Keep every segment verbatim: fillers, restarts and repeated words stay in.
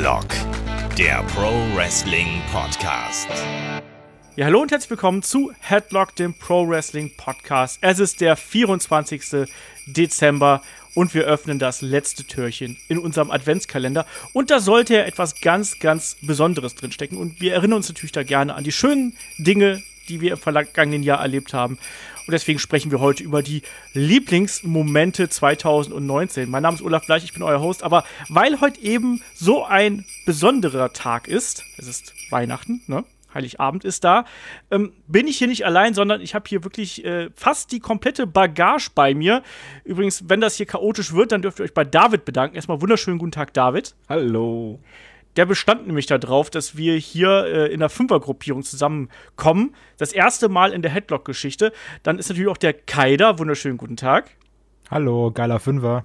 Headlock, der Pro Wrestling Podcast. Ja, hallo und herzlich willkommen zu Headlock, dem Pro Wrestling Podcast. Es ist der vierundzwanzigster Dezember und wir öffnen das letzte Türchen in unserem Adventskalender. Und da sollte ja etwas ganz, ganz Besonderes drinstecken. Und wir erinnern uns natürlich da gerne an die schönen Dinge, die wir im vergangenen Jahr erlebt haben. Und deswegen sprechen wir heute über die Lieblingsmomente zweitausendneunzehn. Mein Name ist Olaf Bleich, ich bin euer Host. Aber weil heute eben so ein besonderer Tag ist, es ist Weihnachten, ne? Heiligabend ist da, ähm, bin ich hier nicht allein, sondern ich habe hier wirklich äh, fast die komplette Bagage bei mir. Übrigens, wenn das hier chaotisch wird, dann dürft ihr euch bei David bedanken. Erstmal wunderschönen guten Tag, David. Hallo. Der bestand nämlich darauf, dass wir hier äh, in einer Fünfergruppierung zusammenkommen. Das erste Mal in der Headlock-Geschichte. Dann ist natürlich auch der Kai da. Wunderschönen guten Tag. Hallo, geiler Fünfer.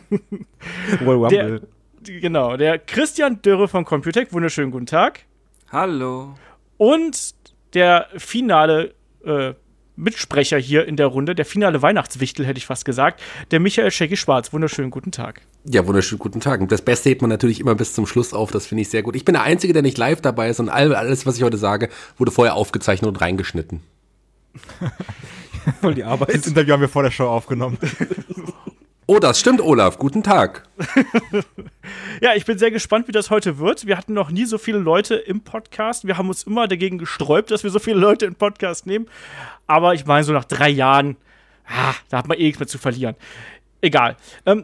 der, genau, der Christian Dürre von Computec. Wunderschönen guten Tag. Hallo. Und der finale äh, Mitsprecher hier in der Runde, der finale Weihnachtswichtel, hätte ich fast gesagt, der Michael Shaggy Schwarz. Wunderschönen guten Tag. Ja, wunderschönen guten Tag. Und das Beste hebt man natürlich immer bis zum Schluss auf, das finde ich sehr gut. Ich bin der Einzige, der nicht live dabei ist und alles, was ich heute sage, wurde vorher aufgezeichnet und reingeschnitten. Voll die Arbeit. Das Interview haben wir vor der Show aufgenommen. Oh, das stimmt, Olaf. Guten Tag. Ja, ich bin sehr gespannt, wie das heute wird. Wir hatten noch nie so viele Leute im Podcast. Wir haben uns immer dagegen gesträubt, dass wir so viele Leute im Podcast nehmen. Aber ich meine, so nach drei Jahren, ah, da hat man eh nichts mehr zu verlieren. Egal. Ähm.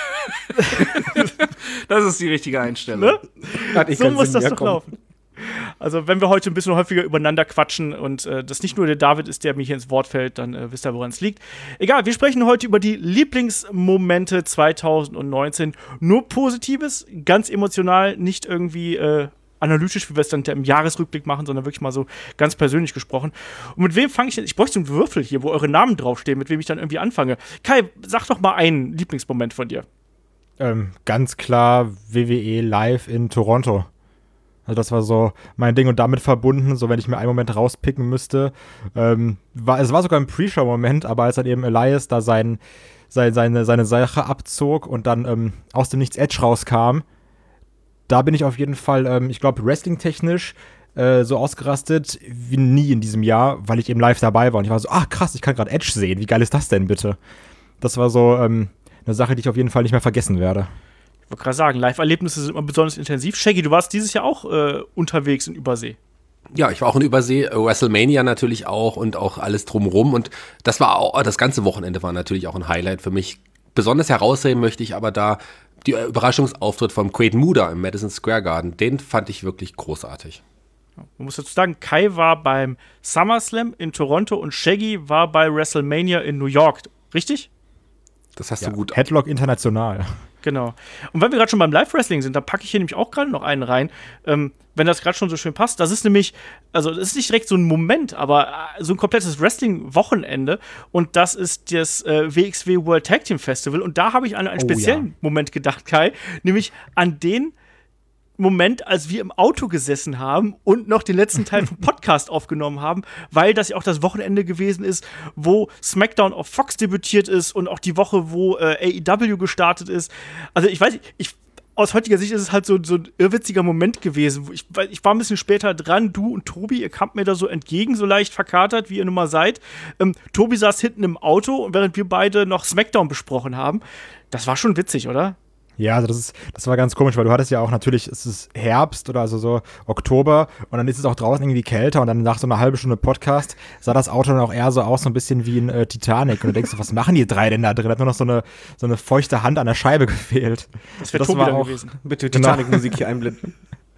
Das ist die richtige Einstellung. Ne? So muss das doch laufen. Also, wenn wir heute ein bisschen häufiger übereinander quatschen und äh, das nicht nur der David ist, der mir hier ins Wort fällt, dann äh, wisst ihr, woran es liegt. Egal, wir sprechen heute über die Lieblingsmomente zweitausendneunzehn. Nur Positives, ganz emotional, nicht irgendwie äh, analytisch, wie wir es dann im Jahresrückblick machen, sondern wirklich mal so ganz persönlich gesprochen. Und mit wem fange ich denn? Ich bräuchte so einen Würfel hier, wo eure Namen draufstehen, mit wem ich dann irgendwie anfange. Kai, sag doch mal einen Lieblingsmoment von dir. Ähm, ganz klar W W E live in Toronto. Also das war so mein Ding und damit verbunden, so wenn ich mir einen Moment rauspicken müsste. Ähm, war, es war sogar ein Pre-Show-Moment, aber als dann eben Elias da sein, sein, seine, seine Sache abzog und dann ähm, aus dem Nichts Edge rauskam, da bin ich auf jeden Fall, ähm, ich glaube, wrestling-technisch äh, so ausgerastet wie nie in diesem Jahr, weil ich eben live dabei war. Und ich war so, ach krass, ich kann gerade Edge sehen. Wie geil ist das denn bitte? Das war so ähm, eine Sache, die ich auf jeden Fall nicht mehr vergessen werde. Ich wollte gerade sagen, Live-Erlebnisse sind immer besonders intensiv. Shaggy, du warst dieses Jahr auch äh, unterwegs in Übersee. Ja, ich war auch in Übersee, WrestleMania natürlich auch und auch alles drumherum. Und das war auch, das ganze Wochenende war natürlich auch ein Highlight für mich. Besonders herausheben möchte ich aber da die Überraschungsauftritt von Quaid Muda im Madison Square Garden. Den fand ich wirklich großartig. Man muss dazu sagen, Kai war beim SummerSlam in Toronto und Shaggy war bei WrestleMania in New York. Richtig? Das hast ja, du gut. Headlock international. Genau. Und wenn wir gerade schon beim Live-Wrestling sind, da packe ich hier nämlich auch gerade noch einen rein, ähm, wenn das gerade schon so schön passt. Das ist nämlich, also das ist nicht direkt so ein Moment, aber äh, so ein komplettes Wrestling-Wochenende. Und das ist das äh, W X W World Tag Team Festival. Und da habe ich an einen oh, speziellen ja. Moment gedacht, Kai, nämlich an den Moment, als wir im Auto gesessen haben und noch den letzten Teil vom Podcast aufgenommen haben, weil das ja auch das Wochenende gewesen ist, wo SmackDown auf Fox debütiert ist und auch die Woche, wo äh, A E W gestartet ist. Also ich weiß nicht, ich, aus heutiger Sicht ist es halt so, so ein irrwitziger Moment gewesen. Ich, ich war ein bisschen später dran, du und Tobi, ihr kamt mir da so entgegen, so leicht verkatert, wie ihr nun mal seid. Ähm, Tobi saß hinten im Auto und während wir beide noch SmackDown besprochen haben, das war schon witzig, oder? Ja, also das ist, das war ganz komisch, weil du hattest ja auch natürlich, es ist Herbst oder also so Oktober und dann ist es auch draußen irgendwie kälter und dann nach so einer halben Stunde Podcast sah das Auto dann auch eher so aus, so ein bisschen wie ein äh, Titanic und du denkst so, was machen die drei denn da drin? Hat nur noch so eine, so eine feuchte Hand an der Scheibe gefehlt. Das wäre Tobi dann gewesen. Bitte Titanic-Musik hier einblenden.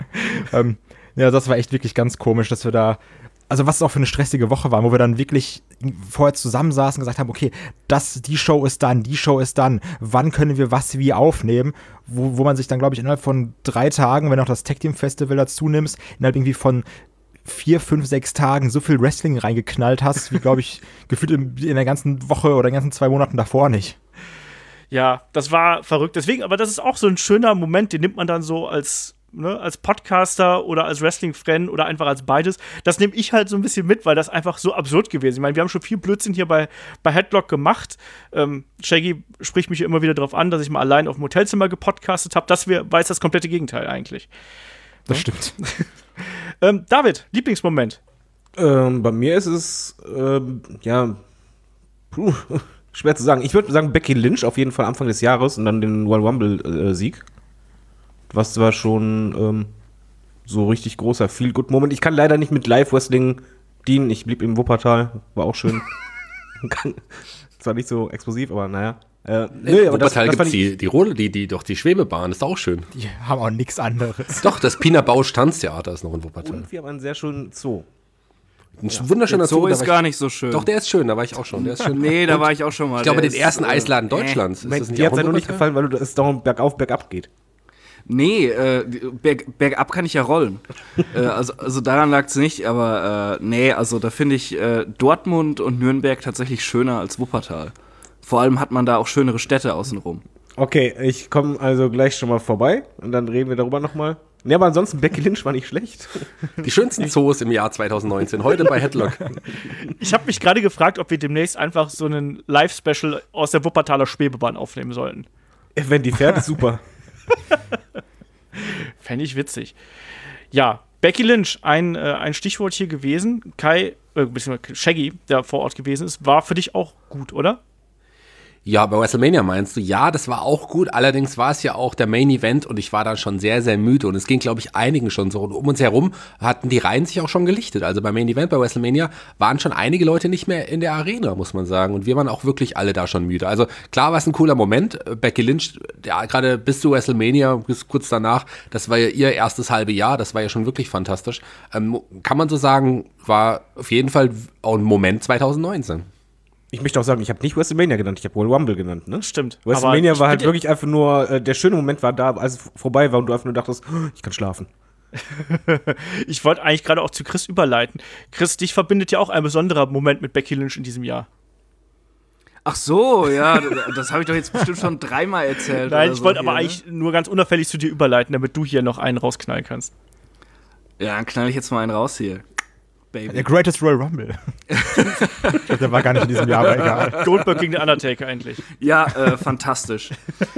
ähm, ja, das war echt wirklich ganz komisch, dass wir da, also was es auch für eine stressige Woche war, wo wir dann wirklich vorher zusammensaßen und gesagt haben, okay, das, die Show ist dann, die Show ist dann, wann können wir was wie aufnehmen, wo, wo man sich dann, glaube ich, innerhalb von drei Tagen, wenn du auch das Tag Team Festival dazu nimmst, innerhalb irgendwie von vier, fünf, sechs Tagen so viel Wrestling reingeknallt hast, wie, glaube ich, gefühlt in, in der ganzen Woche oder den ganzen zwei Monaten davor nicht. Ja, das war verrückt. Deswegen, aber das ist auch so ein schöner Moment, den nimmt man dann so als ne, als Podcaster oder als Wrestling-Fan oder einfach als beides, das nehme ich halt so ein bisschen mit, weil das einfach so absurd gewesen ist. Ich meine, wir haben schon viel Blödsinn hier bei, bei Headlock gemacht. Ähm, Shaggy spricht mich hier immer wieder darauf an, dass ich mal allein auf dem Hotelzimmer gepodcastet habe. Das wär, war jetzt das komplette Gegenteil eigentlich. Das stimmt. ähm, David, Lieblingsmoment? Ähm, bei mir ist es, ähm, ja, puh, schwer zu sagen. Ich würde sagen Becky Lynch auf jeden Fall Anfang des Jahres und dann den Royal Rumble-Sieg. Was war schon ähm, so richtig großer Feel-Good-Moment. Ich kann leider nicht mit Live-Wrestling dienen. Ich blieb im Wuppertal, war auch schön. Zwar nicht so explosiv, aber naja. Äh, nee, aber Wuppertal gibt es die, die Rolle, die, die, doch die Schwebebahn, ist auch schön. Die haben auch nichts anderes. Doch, das Pina Bausch Tanztheater ist noch in Wuppertal. Und wir haben einen sehr schönen Zoo. Ein ja. wunderschöner Zoo. Zoo ist da gar ich, nicht so schön. Doch, der ist schön, da war ich auch schon. Der ist schön. Nee, da war ich auch schon mal. Ich glaube, der den ersten ist, Eisladen äh, Deutschlands. Ist das nicht Dir auch hat es ja nur nicht Wuppertal? gefallen, weil es darum bergauf, bergab geht. Nee, äh, berg, bergab kann ich ja rollen. äh, also, also daran lag es nicht, aber äh, nee, also da finde ich äh, Dortmund und Nürnberg tatsächlich schöner als Wuppertal. Vor allem hat man da auch schönere Städte außenrum. Okay, ich komme also gleich schon mal vorbei und dann reden wir darüber nochmal. Nee, aber ansonsten, Becky Lynch war nicht schlecht. Die schönsten Zoos im Jahr zwanzig neunzehn, heute bei Headlock. Ich habe mich gerade gefragt, ob wir demnächst einfach so einen Live-Special aus der Wuppertaler Schwebebahn aufnehmen sollten. Wenn die fährt, ist super. Fände ich witzig. Ja, Becky Lynch, ein, äh, ein Stichwort hier gewesen. Kai, äh, beziehungsweise Shaggy, der vor Ort gewesen ist, war für dich auch gut, oder? Ja, bei WrestleMania meinst du? Ja, das war auch gut. Allerdings war es ja auch der Main Event und ich war dann schon sehr, sehr müde. Und es ging, glaube ich, einigen schon so. Und um uns herum hatten die Reihen sich auch schon gelichtet. Also beim Main Event bei WrestleMania waren schon einige Leute nicht mehr in der Arena, muss man sagen. Und wir waren auch wirklich alle da schon müde. Also klar war es ein cooler Moment. Becky Lynch, ja, gerade bis zu WrestleMania, bis kurz danach, das war ja ihr erstes halbe Jahr. Das war ja schon wirklich fantastisch. Ähm, kann man so sagen, war auf jeden Fall auch ein Moment zwanzig neunzehn. Ich möchte auch sagen, ich habe nicht WrestleMania genannt, ich habe Royal Rumble genannt, ne? Stimmt. WrestleMania war halt wirklich einfach nur, äh, der schöne Moment war da, als es vorbei war und du einfach nur dachtest, oh, ich kann schlafen. Ich wollte eigentlich gerade auch zu Chris überleiten. Chris, dich verbindet ja auch ein besonderer Moment mit Becky Lynch in diesem Jahr. Ach so, ja, das habe ich doch jetzt bestimmt schon dreimal erzählt. Nein, oder ich so wollte hier, aber ne? eigentlich nur ganz unauffällig zu dir überleiten, damit du hier noch einen rausknallen kannst. Ja, dann knall ich jetzt mal einen raus hier. Baby. Der Greatest Royal Rumble. Ich glaub, der war gar nicht in diesem Jahr, aber egal. Goldberg gegen den Undertaker eigentlich. Ja, äh, fantastisch.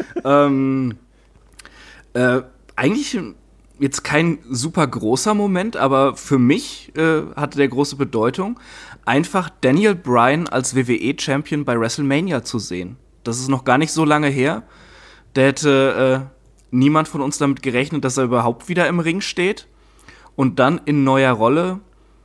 ähm, äh, eigentlich jetzt kein super großer Moment, aber für mich äh, hatte der große Bedeutung, einfach Daniel Bryan als W W E-Champion bei WrestleMania zu sehen. Das ist noch gar nicht so lange her. Da hätte äh, niemand von uns damit gerechnet, dass er überhaupt wieder im Ring steht. Und dann in neuer Rolle,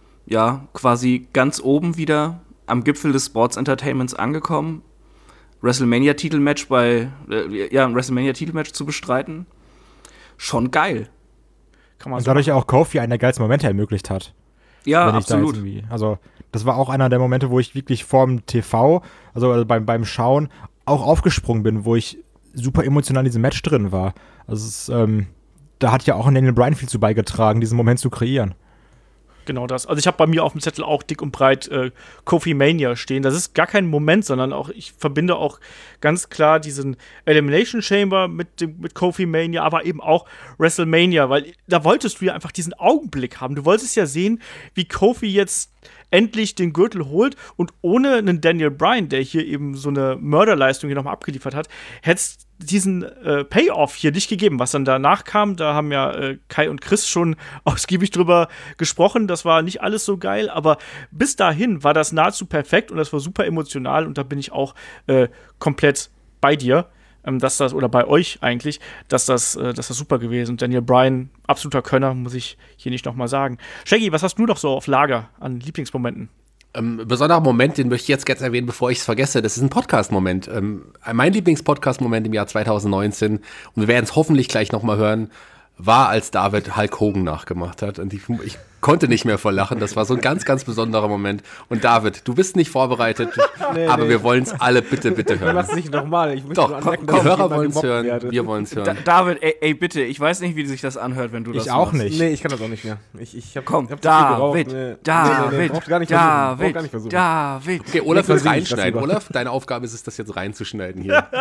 ja, quasi ganz oben wieder am Gipfel des Sports Entertainments angekommen. WrestleMania-Titelmatch bei, äh, ja, ein WrestleMania-Titelmatch zu bestreiten. Schon geil. Kann man Und so dadurch machen. auch Kofi einer der geilsten Momente ermöglicht hat. Ja, Wenn ich da jetzt absolut. irgendwie- Also, das war auch einer der Momente, wo ich wirklich vorm T V, also, also beim, beim Schauen, auch aufgesprungen bin, wo ich super emotional in diesem Match drin war. Also, es, ähm, da hat ja auch Daniel Bryan viel zu beigetragen, diesen Moment zu kreieren. Genau das. Also ich habe bei mir auf dem Zettel auch dick und breit äh, Kofi Mania stehen. Das ist gar kein Moment, sondern auch, ich verbinde auch ganz klar diesen Elimination Chamber mit, dem, mit Kofi Mania, aber eben auch WrestleMania, weil da wolltest du ja einfach diesen Augenblick haben. Du wolltest ja sehen, wie Kofi jetzt endlich den Gürtel holt und ohne einen Daniel Bryan, der hier eben so eine Mörderleistung hier nochmal abgeliefert hat, hätte es diesen äh, Payoff hier nicht gegeben. Was dann danach kam, da haben ja äh, Kai und Chris schon ausgiebig drüber gesprochen. Das war nicht alles so geil, aber bis dahin war das nahezu perfekt und das war super emotional und da bin ich auch äh, komplett bei dir, ähm, dass das, oder bei euch eigentlich, dass das, äh, dass das super gewesen. Daniel Bryan, absoluter Könner, muss ich hier nicht nochmal sagen. Shaggy, was hast du noch so auf Lager an Lieblingsmomenten? Ähm, besonderer Moment, den möchte ich jetzt ganz erwähnen, bevor ich es vergesse, das ist ein Podcast-Moment. Ähm, mein Lieblings-Podcast-Moment im Jahr zwanzig neunzehn, und wir werden es hoffentlich gleich nochmal hören, war, als David Hulk Hogan nachgemacht hat. Und ich, ich konnte nicht mehr vor Lachen. Das war so ein ganz, ganz besonderer Moment. Und David, du bist nicht vorbereitet, Nee, aber nee. wir wollen es alle bitte, bitte Ich hören. mach's nicht nochmal. Ich möchte Doch, nur komm, anmerken, die dass ich Hörer immer wollen es gemobbt hören, werde. wir wollen es hören. Da, David, ey, ey, bitte, ich weiß nicht, wie sich das anhört, wenn du das Ich auch machst. nicht. Nee, ich kann das auch nicht mehr. Ich, ich hab, Komm, ich hab zu viel geraucht. David, Nee. Nee, nee, nee, David, braucht gar nicht versuchen. Braucht David, gar nicht versuchen. David. Okay, Olaf Nee, wird versieh ich das reinschneiden. lieber. Olaf, deine Aufgabe ist es, das jetzt reinzuschneiden hier.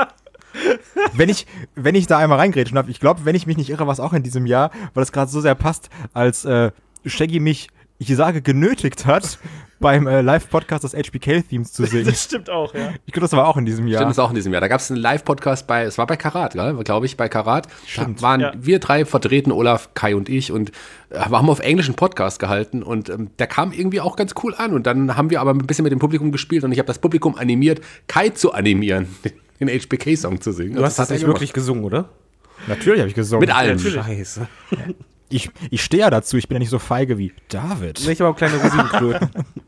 wenn ich, wenn ich da einmal reingrätschen darf, ich glaube, wenn ich mich nicht irre, war es auch in diesem Jahr, weil das gerade so sehr passt, als äh, Shaggy mich, ich sage, genötigt hat, beim äh, Live-Podcast des H B K-Themes zu singen. Das stimmt auch, ja. Ich glaube, das war auch in diesem Jahr. Stimmt, das ist auch in diesem Jahr. Da gab es einen Live-Podcast bei, es war bei Karat, glaube ich, bei Karat. Stimmt. Da waren Ja. wir drei vertreten, Olaf, Kai und ich, und äh, haben auf Englisch einen Podcast gehalten und ähm, der kam irgendwie auch ganz cool an. Und dann haben wir aber ein bisschen mit dem Publikum gespielt und ich habe das Publikum animiert, Kai zu animieren, den H B K-Song zu singen. Du hast das hat er nicht gemacht. wirklich gesungen, oder? Natürlich habe ich gesungen. Mit allem. Scheiße. Ich, ich stehe ja dazu, ich bin ja nicht so feige wie David. Ich habe auch kleine Rosinenkröten.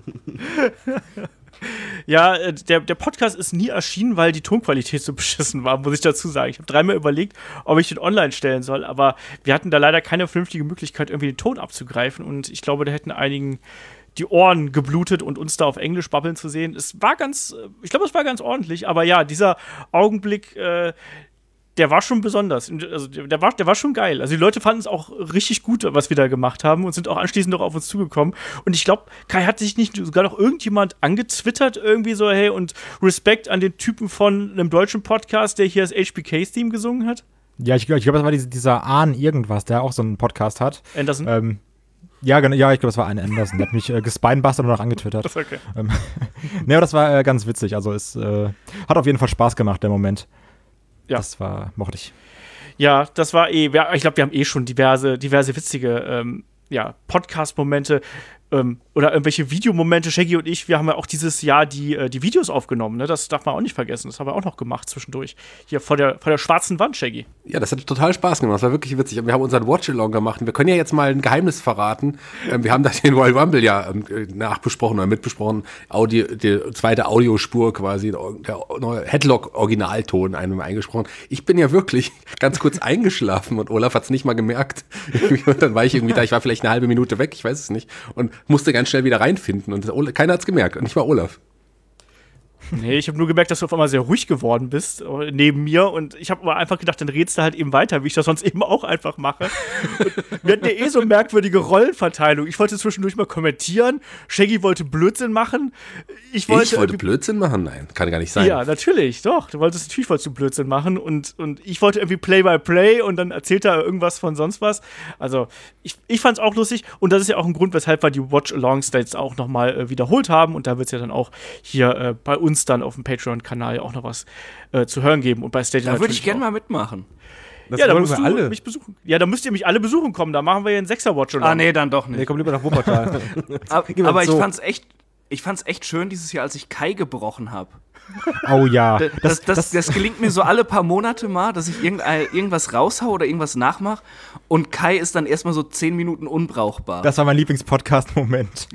Ja, äh, der, der Podcast ist nie erschienen, weil die Tonqualität so beschissen war, muss ich dazu sagen. Ich habe dreimal überlegt, ob ich den online stellen soll, aber wir hatten da leider keine vernünftige Möglichkeit, irgendwie den Ton abzugreifen und ich glaube, da hätten einigen die Ohren geblutet und uns da auf Englisch babbeln zu sehen. Es war ganz, ich glaube, es war ganz ordentlich, aber ja, dieser Augenblick, äh, der war schon besonders. Also der war, der war schon geil. Also die Leute fanden es auch richtig gut, was wir da gemacht haben und sind auch anschließend noch auf uns zugekommen. Und ich glaube, Kai hat sich nicht sogar noch irgendjemand angetwittert irgendwie so, hey, und Respekt an den Typen von einem deutschen Podcast, der hier das H B K-Theme gesungen hat. Ja, ich glaube, ich glaub, das war diese, dieser Ahn irgendwas, der auch so einen Podcast hat. Anderson. Ähm, ja, genau, ja, ich glaube, das war ein Anderson. Der hat mich äh, gespinebustert und noch angetwittert. Das ist okay. Ähm, ne, aber das war äh, ganz witzig. Also es äh, hat auf jeden Fall Spaß gemacht, der Moment. Ja. Das war, mochte ich. Ja, das war eh, wir, ich glaube, wir haben eh schon diverse, diverse witzige ähm, ja, Podcast-Momente ähm, oder irgendwelche Videomomente. Shaggy und ich, wir haben ja auch dieses Jahr die, äh, die Videos aufgenommen, ne? Das darf man auch nicht vergessen. Das haben wir auch noch gemacht zwischendurch. Hier vor der, vor der schwarzen Wand, Shaggy. Ja, das hat total Spaß gemacht. Das war wirklich witzig. Und wir haben unseren Watch-Along gemacht. Und wir können ja jetzt mal ein Geheimnis verraten. Ähm, wir haben da den Royal Rumble ja ähm, nachbesprochen oder mitbesprochen. Audio, die zweite Audiospur quasi, der neue Headlock-Originalton einem eingesprochen. Ich bin ja wirklich ganz kurz eingeschlafen und Olaf hat es nicht mal gemerkt. Und dann war ich irgendwie da. Ich war vielleicht eine halbe Minute weg, ich weiß es nicht. Und musste ganz schnell wieder reinfinden. Und das, keiner hat es gemerkt. Und ich war Olaf. Nee, ich habe nur gemerkt, dass du auf einmal sehr ruhig geworden bist äh, neben mir und ich habe aber einfach gedacht, dann redst du halt eben weiter, wie ich das sonst eben auch einfach mache. Und wir hatten ja eh so eine merkwürdige Rollenverteilung. Ich wollte zwischendurch mal kommentieren, Shaggy wollte Blödsinn machen. Ich wollte, ich wollte Blödsinn machen? Nein, kann gar nicht sein. Ja, natürlich, doch. Du wolltest natürlich wolltest du Blödsinn machen und, und ich wollte irgendwie Play-by-Play und dann erzählt er irgendwas von sonst was. Also ich, ich fand's auch lustig und das ist ja auch ein Grund, weshalb wir die Watch-Alongs da jetzt auch nochmal äh, wiederholt haben und da wird's ja dann auch hier äh, bei uns dann auf dem Patreon-Kanal auch noch was äh, zu hören geben und bei Stadia Da würde natürlich ich gerne auch. mal mitmachen. Das Ja, da wollen musst wir du alle. mich besuchen. Ja, da müsst ihr mich alle besuchen kommen. Da machen wir ja einen Sechser-Watch-Along. Ah, nee, dann doch nicht. Nee, komm lieber nach Wuppertal. aber Gehen wir aber ich so. fand's echt, ich fand's echt schön dieses Jahr, als ich Kai gebrochen habe. Oh ja. Das, das, das, das gelingt mir so alle paar Monate mal, dass ich irgendein, irgendwas raushau oder irgendwas nachmache und Kai ist dann erstmal so zehn Minuten unbrauchbar. Das war mein Lieblings-Podcast-Moment.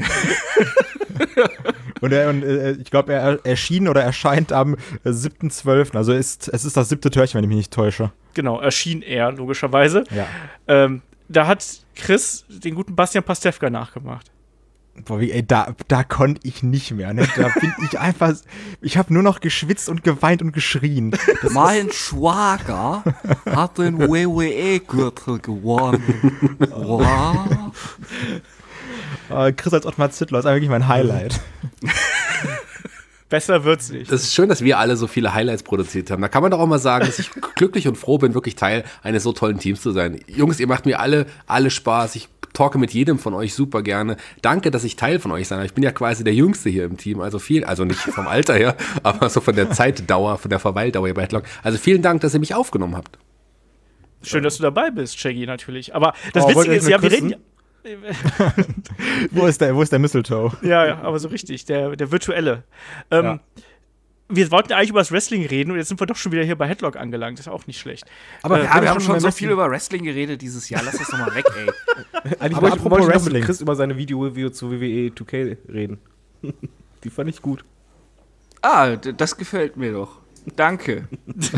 Und, er, und äh, ich glaube, er erschien oder erscheint am äh, siebten zwölften Also ist, es ist das siebte Türchen, wenn ich mich nicht täusche. Genau, erschien er, logischerweise. Ja. Ähm, da hat Chris den guten Bastian Pastewka nachgemacht. Boah, wie, ey, da, da konnte ich nicht mehr. Ne? Da bin ich einfach. Ich habe nur noch geschwitzt und geweint und geschrien. Das mein Schwager hat den W W E-Gürtel gewonnen. Wow. äh, Chris als Ottmar Zittler ist eigentlich mein Highlight. Besser wird's nicht. Das ist schön, dass wir alle so viele Highlights produziert haben. Da kann man doch auch mal sagen, dass ich glücklich und froh bin, wirklich Teil eines so tollen Teams zu sein. Jungs, ihr macht mir alle, alle Spaß. Ich talke mit jedem von euch super gerne. Danke, dass ich Teil von euch sein darf. Ich bin ja quasi der Jüngste hier im Team. Also viel, also nicht vom Alter her, aber so von der Zeitdauer, von der Verweildauer hier bei Headlock. Also vielen Dank, dass ihr mich aufgenommen habt. Schön, dass du dabei bist, Shaggy, natürlich. Aber das Oh, wollt Witzige ihr ist, mich ja, wir küssen? reden. wo, ist der, wo ist der Mistletoe? Ja, ja, aber so richtig, der, der virtuelle. Ähm, Ja. Wir wollten eigentlich über das Wrestling reden und jetzt sind wir doch schon wieder hier bei Headlock angelangt. Das ist auch nicht schlecht. Aber Äh, Ja, wir haben schon schon beim so Wrestling- viel über Wrestling geredet dieses Jahr. Lass das doch mal weg, ey. Eigentlich Aber wollte, apropos wollte ich noch Wrestling. mit Chris über seine Video-Review zu W W E zwei K reden. Die fand ich gut. Ah, d- das gefällt mir doch. Danke.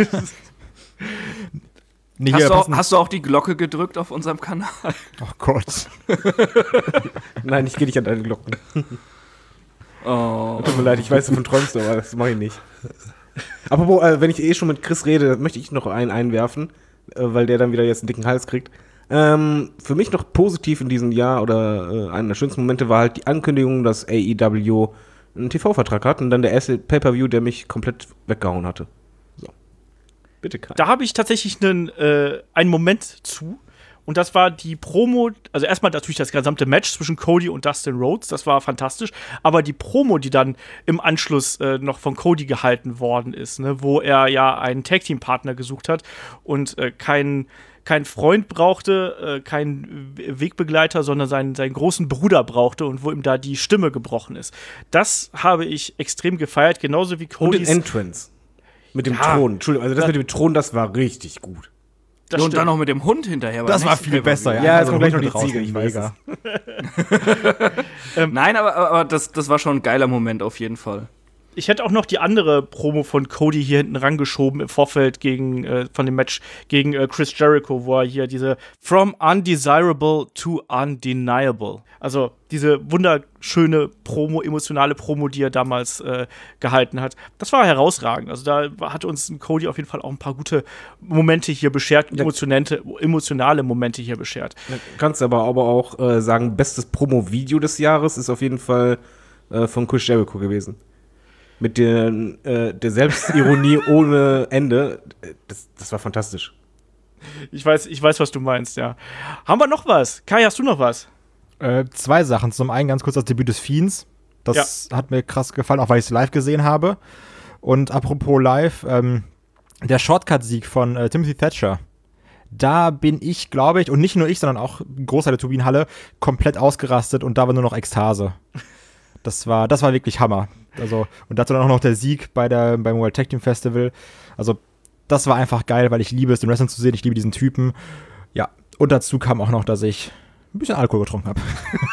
Nee, Hast hier, du, auch, passend- hast du auch die Glocke gedrückt auf unserem Kanal? Oh Gott. Nein, ich gehe nicht an deine Glocken. Oh. Tut mir leid, ich weiß, davon träumst du, aber das mache ich nicht. Apropos, äh, wenn ich eh schon mit Chris rede, möchte ich noch einen einwerfen, äh, weil der dann wieder jetzt einen dicken Hals kriegt. Ähm, für mich noch positiv in diesem Jahr oder äh, einer der schönsten Momente war halt die Ankündigung, dass A E W einen T V-Vertrag hat und dann der erste Pay-Per-View, der mich komplett weggehauen hatte. Bitte, Kai. Da habe ich tatsächlich einen, äh, einen Moment zu. Und das war die Promo, also erstmal natürlich das gesamte Match zwischen Cody und Dustin Rhodes, das war fantastisch. Aber die Promo, die dann im Anschluss äh, noch von Cody gehalten worden ist, ne, wo er ja einen Tag-Team-Partner gesucht hat und äh, keinen kein Freund brauchte, äh, keinen Wegbegleiter, sondern seinen, seinen großen Bruder brauchte und wo ihm da die Stimme gebrochen ist. Das habe ich extrem gefeiert, genauso wie Und Codys. den Entrance. Mit dem Ja. Thron. Entschuldigung, also das mit dem Thron, das war richtig gut. Das Ja, und stimmt. dann noch mit dem Hund hinterher. Das beim war nächsten viel Pay-Per-View. besser, ja. Ja, Also jetzt kommt gleich noch Hund die raus, Ziege, ich weiß mega. Nein, aber, aber das, das war schon ein geiler Moment auf jeden Fall. Ich hätte auch noch die andere Promo von Cody hier hinten rangeschoben im Vorfeld gegen, äh, von dem Match gegen äh, Chris Jericho, wo er hier diese From Undesirable to Undeniable, also diese wunderschöne Promo, emotionale Promo, die er damals äh, gehalten hat. Das war herausragend. Also da hat uns ein Cody auf jeden Fall auch ein paar gute Momente hier beschert, emotionante, emotionale Momente hier beschert. Du kannst aber, aber auch äh, sagen, bestes Promo-Video des Jahres ist auf jeden Fall äh, von Chris Jericho gewesen. Mit der, äh, der Selbstironie ohne Ende. Das, das war fantastisch. Ich weiß, ich weiß, was du meinst, ja. Haben wir noch was? Kai, hast du noch was? Äh, zwei Sachen. Zum einen ganz kurz das Debüt des Fiends. Das ja. hat mir krass gefallen, auch weil ich es live gesehen habe. Und apropos live, ähm, der Shortcut-Sieg von äh, Timothy Thatcher. Da bin ich, glaube ich, und nicht nur ich, sondern auch ein Großteil der Turbinenhalle, komplett ausgerastet und da war nur noch Ekstase. Das war, das war wirklich Hammer. Also, und dazu dann auch noch der Sieg bei der, beim World Tag Team Festival. Also, das war einfach geil, weil ich liebe es, den Wrestling zu sehen. Ich liebe diesen Typen. Ja, und dazu kam auch noch, dass ich ein bisschen Alkohol getrunken habe.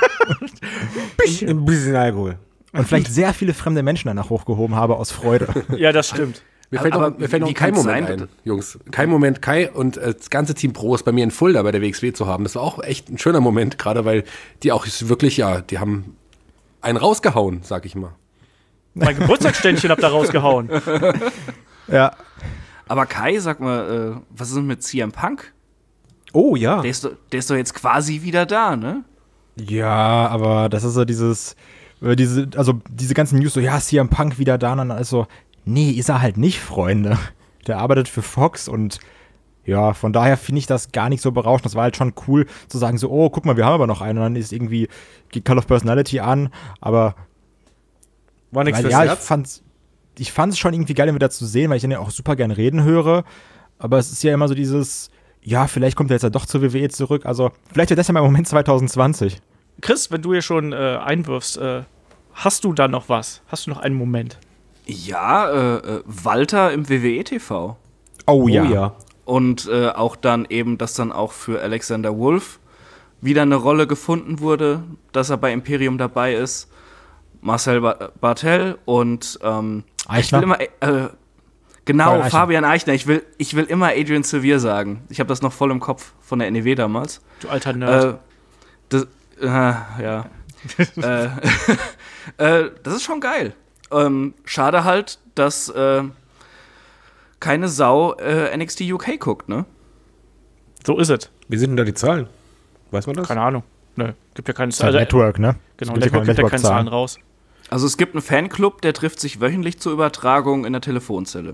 bisschen. Ein bisschen Alkohol. Und vielleicht sehr viele fremde Menschen danach hochgehoben habe aus Freude. Ja, das stimmt. Mir fällt Aber noch, mir fällt noch wie kein kann's Moment sein? ein, Jungs. Kein Moment, Kai und äh, das ganze Team Pro ist bei mir in Fulda bei der W X W zu haben. Das war auch echt ein schöner Moment, gerade weil die auch wirklich, ja, die haben einen rausgehauen, sag ich mal. Mein Geburtstagsständchen habt da rausgehauen. Ja. Aber Kai, sag mal, äh, was ist denn mit C M Punk? Oh ja. Der ist, doch, der ist doch jetzt quasi wieder da, ne? Ja, aber das ist so dieses, äh, diese, also diese ganzen News, so, ja, C M Punk wieder da, und dann ist so, nee, ist er halt nicht, Freunde. Der arbeitet für Fox und ja, von daher finde ich das gar nicht so berauschend. Das war halt schon cool zu sagen, so, oh, guck mal, wir haben aber noch einen, und dann ist irgendwie, geht Call of Personality an, aber War nichts weil, fürs ja, ich Herz. fand's, ich fand's schon irgendwie geil, ihn wieder zu sehen, weil ich den ja auch super gern reden höre, aber es ist ja immer so dieses, ja, vielleicht kommt er jetzt ja doch zur W W E zurück, also vielleicht wird das ja mal im Moment zwanzig zwanzig. Chris, wenn du hier schon äh, einwirfst, äh, hast du da noch was? Hast du noch einen Moment? Ja, äh, äh, Walter im W W E-T V. Oh ja. Oh ja. Und äh, auch dann eben, dass dann auch für Alexander Wolf wieder eine Rolle gefunden wurde, dass er bei Imperium dabei ist. Marcel ba- Bartel und ähm, Eichner? Ich will immer, äh, genau, Fabian Eichner. Fabian Eichner. Ich will, ich will immer Adrian Sevier sagen. Ich habe das noch voll im Kopf von der N E W damals. Du alter Nerd. Äh, das, äh, ja. äh, äh, das ist schon geil. Ähm, schade halt, dass äh, keine Sau äh, N X T U K guckt, ne? So ist es. Wie sind denn da die Zahlen? Weiß man das? Keine Ahnung. Nö, gibt ja keine Das ist halt Zahlen. Network, ne? Genau, Es gibt ja Network keine gibt ja keine Network-Zahlen. Zahlen raus. Also es gibt einen Fanclub, der trifft sich wöchentlich zur Übertragung in der Telefonzelle.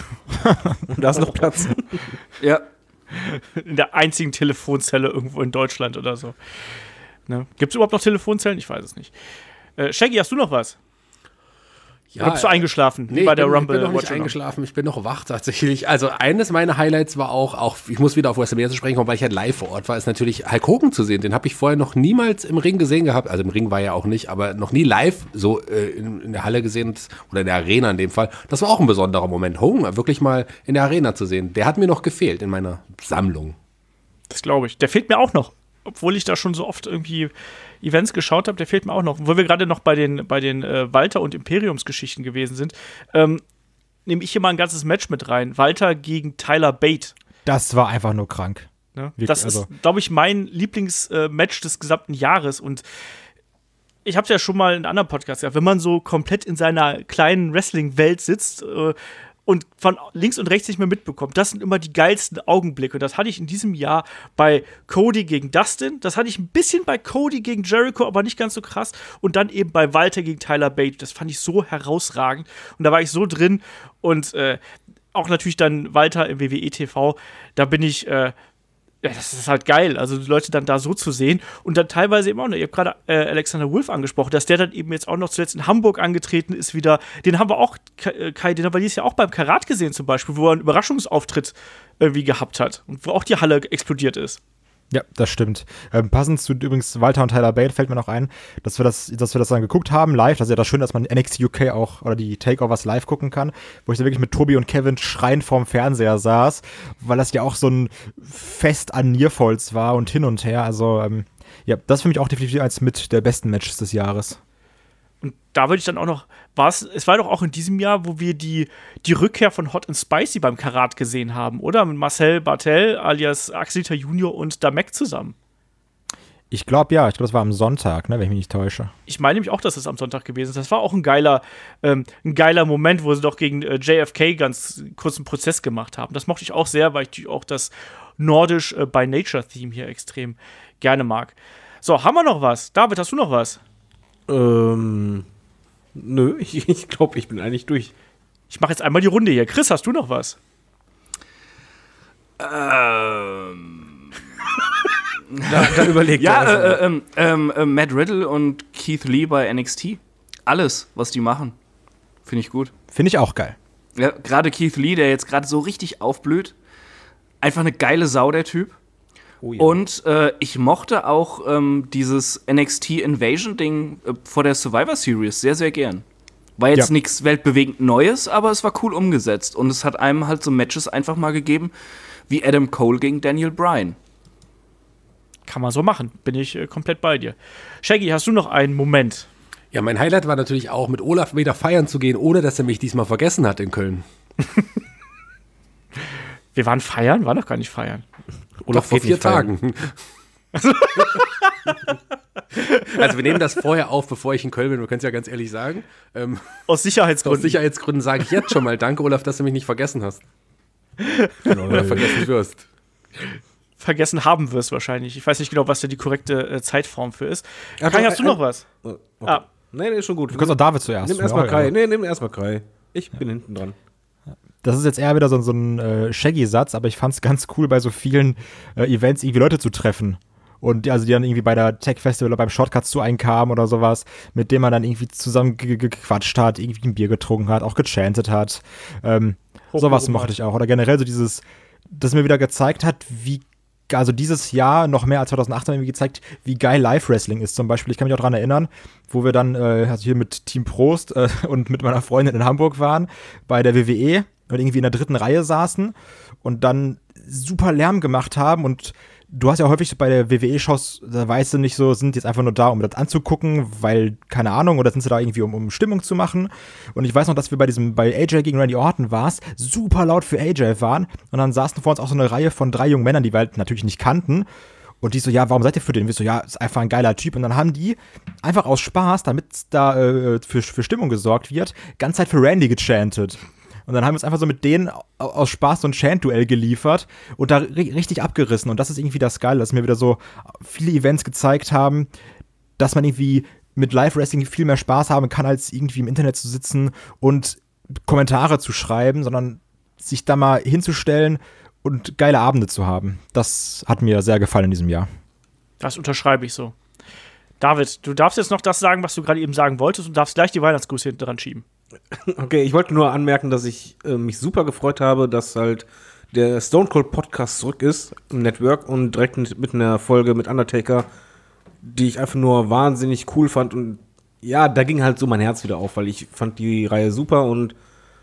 Da ist noch Platz. Ja. In der einzigen Telefonzelle irgendwo in Deutschland oder so. Ne? Gibt es überhaupt noch Telefonzellen? Ich weiß es nicht. Äh, Shaggy, hast du noch was? Ja, Oder bist du eingeschlafen? Nee, wie bei ich der bin, Rumble ich bin noch nicht Watcher? eingeschlafen, ich bin noch wach tatsächlich. Also eines meiner Highlights war auch, auch ich muss wieder auf WrestleMania zu sprechen kommen, weil ich halt live vor Ort war, ist natürlich Hulk Hogan zu sehen. Den habe ich vorher noch niemals im Ring gesehen gehabt. Also im Ring war er auch nicht, aber noch nie live so äh, in, in der Halle gesehen oder in der Arena in dem Fall. Das war auch ein besonderer Moment, Hogan wirklich mal in der Arena zu sehen. Der hat mir noch gefehlt in meiner Sammlung. Das glaube ich. Der fehlt mir auch noch. Obwohl ich da schon so oft irgendwie Events geschaut habe, der fehlt mir auch noch. Wo wir gerade noch bei den, bei den äh, Walter- und Imperiumsgeschichten gewesen sind, ähm, nehme ich hier mal ein ganzes Match mit rein. Walter gegen Tyler Bate. Das war einfach nur krank. Ne? Wirklich, Das also- ist, glaube ich, mein Lieblingsmatch des gesamten Jahres. Und ich habe es ja schon mal in einem anderen Podcast gesagt, wenn man so komplett in seiner kleinen Wrestling-Welt sitzt äh, und von links und rechts nicht mehr mitbekommt, das sind immer die geilsten Augenblicke. Und das hatte ich in diesem Jahr bei Cody gegen Dustin, das hatte ich ein bisschen bei Cody gegen Jericho, aber nicht ganz so krass. Und dann eben bei Walter gegen Tyler Bate. Das fand ich so herausragend. Und da war ich so drin. Und äh, auch natürlich dann weiter im W W E-T V, da bin ich, äh, ja, das ist halt geil, also die Leute dann da so zu sehen und dann teilweise eben auch noch, ihr habt gerade äh, Alexander Wolf angesprochen, dass der dann eben jetzt auch noch zuletzt in Hamburg angetreten ist wieder, den haben wir auch, Kai, den haben wir dieses Jahr auch beim Karat gesehen zum Beispiel, wo er einen Überraschungsauftritt irgendwie gehabt hat und wo auch die Halle explodiert ist. Ja, das stimmt. Ähm, passend zu übrigens Walter und Tyler Bate fällt mir noch ein, dass wir das, dass wir das dann geguckt haben live. Das ist ja das Schöne, dass man N X T U K auch oder die Takeovers live gucken kann, wo ich da wirklich mit Tobi und Kevin schreiend vorm Fernseher saß, weil das ja auch so ein Fest an Nearfalls war und hin und her. Also ähm, ja, das ist für mich auch definitiv eins mit der besten Matches des Jahres. Und da würde ich dann auch noch, war's, es war doch auch in diesem Jahr, wo wir die, die Rückkehr von Hot and Spicy beim Karat gesehen haben, oder? Mit Marcel Bartel alias Axelita Junior und Damek zusammen. Ich glaube ja, ich glaube, das war am Sonntag, ne, wenn ich mich nicht täusche. Ich meine nämlich auch, dass es am Sonntag gewesen ist. Das war auch ein geiler, ähm, ein geiler Moment, wo sie doch gegen äh, J F K ganz kurzen Prozess gemacht haben. Das mochte ich auch sehr, weil ich auch das nordisch äh, by Nature Theme hier extrem gerne mag. So, haben wir noch was? David, hast du noch was? Ähm, nö, ich, ich glaube, ich bin eigentlich durch. Ich mache jetzt einmal die Runde hier. Chris, hast du noch was? Ähm. Da, da überlegt ja, er. äh, ähm, ähm, äh, Matt Riddle und Keith Lee bei N X T. Alles, was die machen, finde ich gut. Finde ich auch geil. Ja, gerade Keith Lee, der jetzt gerade so richtig aufblüht. Einfach eine geile Sau, der Typ. Oh ja. Und äh, ich mochte auch ähm, dieses N X T Invasion-Ding äh, vor der Survivor Series sehr, sehr gern. War jetzt Ja. nichts weltbewegend Neues, aber es war cool umgesetzt. Und es hat einem halt so Matches einfach mal gegeben, wie Adam Cole gegen Daniel Bryan. Kann man so machen. Bin ich äh, komplett bei dir. Shaggy, hast du noch einen Moment? Ja, mein Highlight war natürlich auch, mit Olaf wieder feiern zu gehen, ohne dass er mich diesmal vergessen hat in Köln. Wir waren feiern? War doch gar nicht feiern. Olaf vor geht vier nicht feiern. Tagen. Also wir nehmen das vorher auf, bevor ich in Köln bin, wir können es ja ganz ehrlich sagen. Ähm, Aus Sicherheitsgründen. aus Sicherheitsgründen sage ich jetzt schon mal danke, Olaf, dass du mich nicht vergessen hast. Oder vergessen wirst. Vergessen haben wirst wahrscheinlich. Ich weiß nicht genau, was da die korrekte äh, Zeitform für ist. Ach, Kai, doch, hast du ein- noch was? Okay. Ah. Nee, nee, ist schon gut. Du kannst auch David zuerst. Nimm Mir erstmal auch Kai. egal. Nee, nimm erstmal Kai. Ich bin hinten dran. Das ist jetzt eher wieder so, so ein äh, Shaggy-Satz, aber ich fand es ganz cool, bei so vielen äh, Events irgendwie Leute zu treffen. Und die, also die dann irgendwie bei der Tech Festival oder beim Shortcuts zu einem kamen oder sowas, mit dem man dann irgendwie zusammen ge- ge- gequatscht hat, irgendwie ein Bier getrunken hat, auch gechantet hat. Ähm, sowas Hochgehoben mochte ich auch. Oder generell so dieses, das mir wieder gezeigt hat, wie, also dieses Jahr noch mehr als zweitausendachtzehn irgendwie gezeigt, wie geil Live-Wrestling ist. Zum Beispiel, ich kann mich auch daran erinnern, wo wir dann äh, also hier mit Team Prost äh, und mit meiner Freundin in Hamburg waren, bei der W W E und irgendwie in der dritten Reihe saßen und dann super Lärm gemacht haben. Und du hast ja häufig bei der W W E-Shows, da weißt du nicht so, sind jetzt einfach nur da, um das anzugucken, weil, keine Ahnung, oder sind sie da irgendwie, um, um Stimmung zu machen. Und ich weiß noch, dass wir bei diesem, bei A J gegen Randy Orton war's, super laut für A J waren. Und dann saßen vor uns auch so eine Reihe von drei jungen Männern, die wir halt natürlich nicht kannten. Und die so, ja, warum seid ihr für den? Wir so, ja, ist einfach ein geiler Typ. Und dann haben die einfach aus Spaß, damit da äh, für, für Stimmung gesorgt wird, ganze Zeit für Randy gechantet. Und dann haben wir uns einfach so mit denen aus Spaß so ein Chant-Duell geliefert und da ri- richtig abgerissen. Und das ist irgendwie das Geile, dass mir wieder so viele Events gezeigt haben, dass man irgendwie mit Live-Wrestling viel mehr Spaß haben kann, als irgendwie im Internet zu sitzen und Kommentare zu schreiben, sondern sich da mal hinzustellen und geile Abende zu haben. Das hat mir sehr gefallen in diesem Jahr. Das unterschreibe ich so. David, du darfst jetzt noch das sagen, was du gerade eben sagen wolltest und darfst gleich die Weihnachtsgrüße hinten dran schieben. Okay, ich wollte nur anmerken, dass ich äh, mich super gefreut habe, dass halt der Stone Cold Podcast zurück ist im Network und direkt mit, mit einer Folge mit Undertaker, die ich einfach nur wahnsinnig cool fand. Und ja, da ging halt so mein Herz wieder auf, weil ich fand die Reihe super und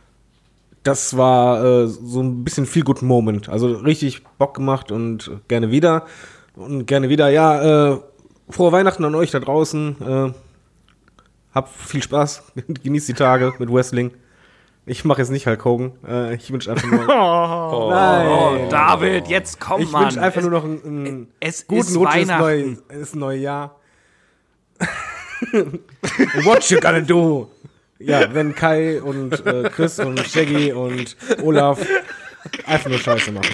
das war äh, so ein bisschen Feel Good Moment. Also richtig Bock gemacht und gerne wieder. Und gerne wieder, ja, äh, frohe Weihnachten an euch da draußen. Äh, Hab viel Spaß, genießt die Tage mit Wrestling. Ich mache jetzt nicht Hulk Hogan. Äh, ich wünsche einfach nur. Oh, Nein. David, jetzt komm, ich Mann. wünsche einfach es, nur noch einen, einen es guten ist Rutsch ins Weihnachten. neue, ins neue Jahr. What you gonna do? Ja, wenn Kai und äh, Chris und Shaggy und Olaf Einfach nur Scheiße machen.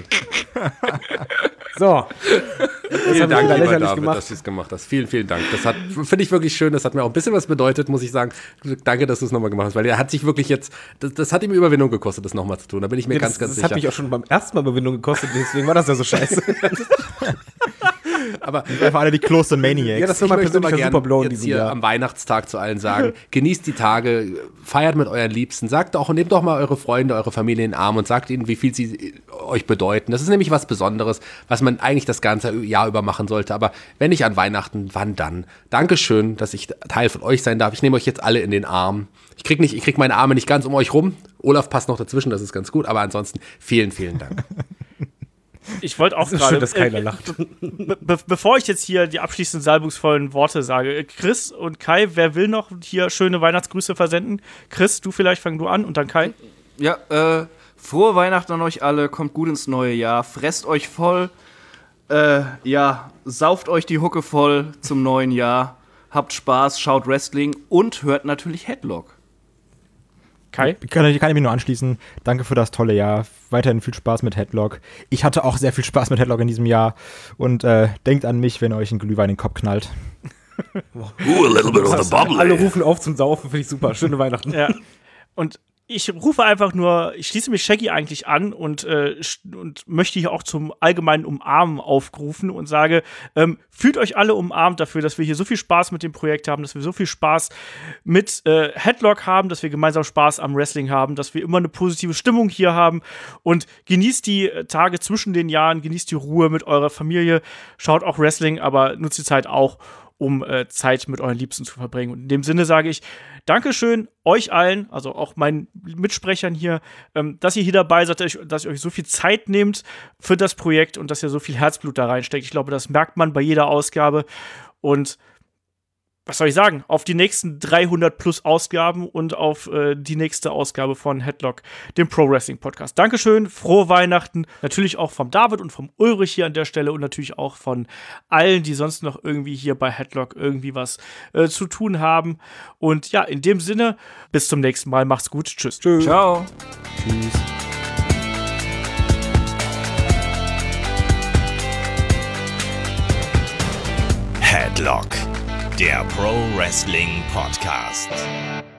So. Vielen Dank, lieber lächerlich David, gemacht. dass du es gemacht hast. Vielen, vielen Dank. Das hat, finde ich wirklich schön. Das hat mir auch ein bisschen was bedeutet, muss ich sagen. Danke, dass du es nochmal gemacht hast, weil er hat sich wirklich jetzt, das, das hat ihm Überwindung gekostet, das nochmal zu tun. Da bin ich mir Ja, ganz, das, ganz das sicher. hat mich auch schon beim ersten Mal Überwindung gekostet, deswegen war das ja so scheiße. Aber Einfach alle die Close Maniacs. Ja, das war ich mein möchte mal persönlicher gerne Superblow in jetzt diesem hier Jahr. am Weihnachtstag zu allen sagen, genießt die Tage, feiert mit euren Liebsten, sagt auch und nehmt doch mal eure Freunde, eure Familie in den Arm und sagt ihnen, wie viel sie euch bedeuten. Das ist nämlich was Besonderes, was man eigentlich das ganze Jahr über machen sollte. Aber wenn nicht an Weihnachten, wann dann? Dankeschön, dass ich Teil von euch sein darf. Ich nehme euch jetzt alle in den Arm. Ich krieg nicht, ich krieg meine Arme nicht ganz um euch rum. Olaf passt noch dazwischen, das ist ganz gut. Aber ansonsten vielen, vielen Dank. Ich wollte auch Es ist gerade, schön, dass keiner äh, lacht. be be bevor ich jetzt hier die abschließenden salbungsvollen Worte sage, Chris und Kai, wer will noch hier schöne Weihnachtsgrüße versenden? Chris, du vielleicht, fang du an und dann Kai. Ja, äh, frohe Weihnachten an euch alle, kommt gut ins neue Jahr, fresst euch voll, äh, ja, sauft euch die Hucke voll zum neuen Jahr, habt Spaß, schaut Wrestling und hört natürlich Headlock. Kai? Kann, kann ich mich nur anschließen. Danke für das tolle Jahr. Weiterhin viel Spaß mit Headlock. Ich hatte auch sehr viel Spaß mit Headlock in diesem Jahr. Und äh, denkt an mich, wenn euch ein Glühwein in den Kopf knallt. Ooh, a little bit of the bubbly. Alle rufen auf zum Saufen, finde ich super. Schöne Weihnachten. Ja. Und ich rufe einfach nur, ich schließe mich Shaggy eigentlich an und, äh, und möchte hier auch zum allgemeinen Umarmen aufrufen und sage, ähm, fühlt euch alle umarmt dafür, dass wir hier so viel Spaß mit dem Projekt haben, dass wir so viel Spaß mit äh, Headlock haben, dass wir gemeinsam Spaß am Wrestling haben, dass wir immer eine positive Stimmung hier haben und genießt die äh, Tage zwischen den Jahren, genießt die Ruhe mit eurer Familie, schaut auch Wrestling, aber nutzt die Zeit auch, um äh, Zeit mit euren Liebsten zu verbringen. Und in dem Sinne sage ich Dankeschön euch allen, also auch meinen Mitsprechern hier, ähm, dass ihr hier dabei seid, dass, dass ihr euch so viel Zeit nehmt für das Projekt und dass ihr so viel Herzblut da reinsteckt. Ich glaube, das merkt man bei jeder Ausgabe. Und was soll ich sagen? Auf die nächsten dreihundert plus Ausgaben und auf äh, die nächste Ausgabe von Headlock, dem Pro Wrestling Podcast. Dankeschön, frohe Weihnachten. Natürlich auch vom David und vom Ulrich hier an der Stelle und natürlich auch von allen, die sonst noch irgendwie hier bei Headlock irgendwie was äh, zu tun haben. Und ja, in dem Sinne, bis zum nächsten Mal. Macht's gut. Tschüss. Tschüss. Ciao. Tschüss. Headlock, der Pro Wrestling Podcast.